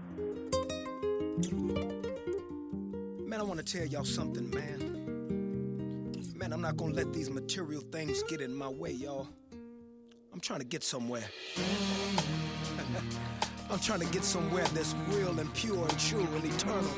Man, I want to tell y'all something, man. Man, I'm not going to let these material things get in my way, y'all. I'm trying to get somewhere. I'm trying to get somewhere that's real and pure and true and eternal.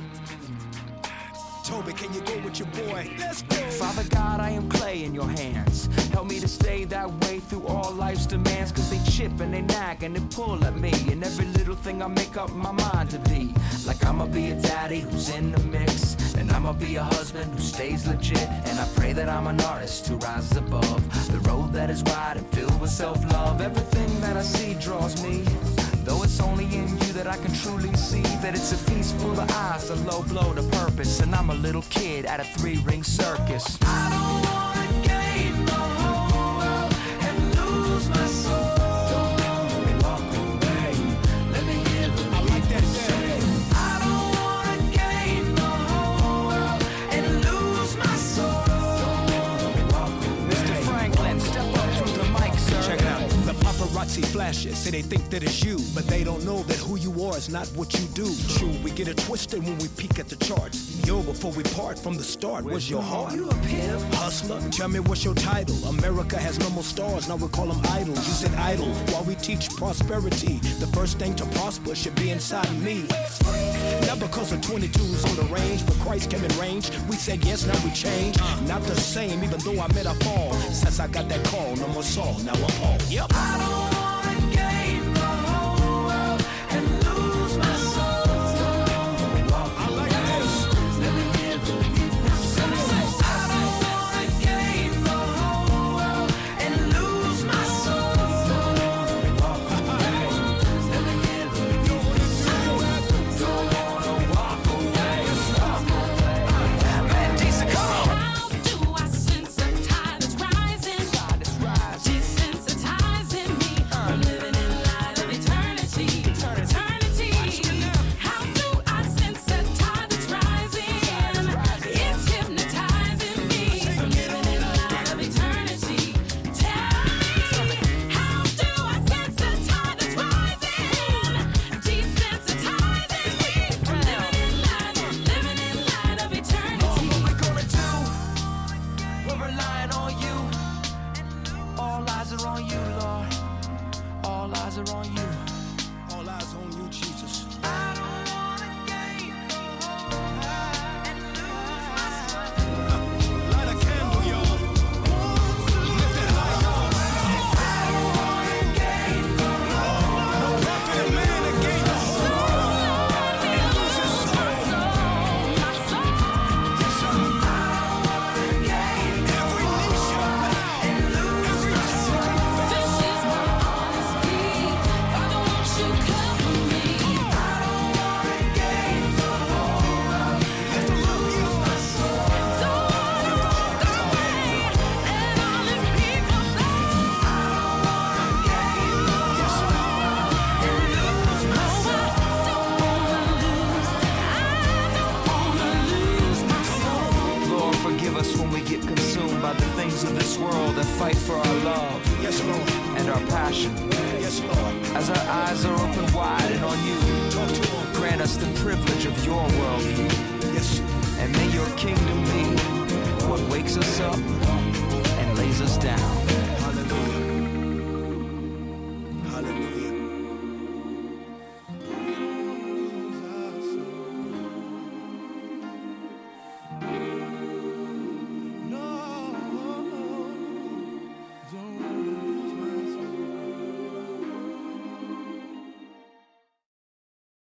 Toby, can you go with your boy? Let's go! Father God, I am clay in your hands. Help me to stay that way through all life's demands. Cause they chip and they nag and they pull at me. And every little thing I make up my mind to be. Like I'ma be a daddy who's in the mix. And I'ma be a husband who stays legit. And I pray that I'm an artist who rises above the road that is wide and filled with self-love. Everything that I see draws me. Though it's only in you that I can truly see that it's a feast full of eyes, a low blow to purpose. And I'm a little kid at a 3-ring circus. I don't wanna gain the whole world and lose my soul. Don't wanna walk away. Let me hear the people say. I don't wanna gain the whole world and lose my soul. Don't wanna walk away. Mr. Franklin, step up to the mic, sir. Check it out. The paparazzi flashes, say they think that it's you, but they don't know that who you are is not what you do. True, we get it twisted when we peek at the charts. Yo, before we part from the start, where's your heart? You a pimp? Hustler, tell me what's your title? America has no more stars, now we call them idols. You said idle, while we teach prosperity. The first thing to prosper should be inside me. Not because of 22s on the range, but Christ came in range. We said yes, now we change. Not the same, even though I met a fall. Since I got that call, no more Saul, now I'm Paul. Yep. I don't wanna gain the whole world and lose my soul. I like this. Let me hear the people say. I don't wanna gain the whole world and lose my soul. Let me hear the people say. Don't wanna walk away. Man, decent, come on. How do I sense a tide that's rising? Desensitizing me from living in light of eternity. How do I sense a tide that's rising? It's hypnotizing me from living in light of eternity. Tell me, how do I sense a tide that's rising? Desensitizing me from living in light of eternity. What we're gonna do? We're relying on you. All eyes are on you, Lord. All eyes are on you. All eyes on you, Jesus. I don't wanna gain the whole world and lose my soul. Light a candle, y'all. Lift it high, y'all. I don't wanna gain the whole world. No prophet of man that gained the whole world and lose his soul. Yes, sir. Every knee shall bow, every tongue confess. This is my honesty. Father, won't you cover me? I don't wanna gain the whole world. Lift 'em up, y'all. Don't wanna walk away. And all his people say, I don't wanna gain the whole world and lose my soul. I don't wanna lose my soul. Lord, forgive us when we get consumed by the things of this world and fight for our love Yes, Lord. and our passion. Yes, Lord. As our eyes are open wide and on you, Talk to him. grant us the privilege of your worldview. Yes. And may your kingdom be what wakes us up and lays us down.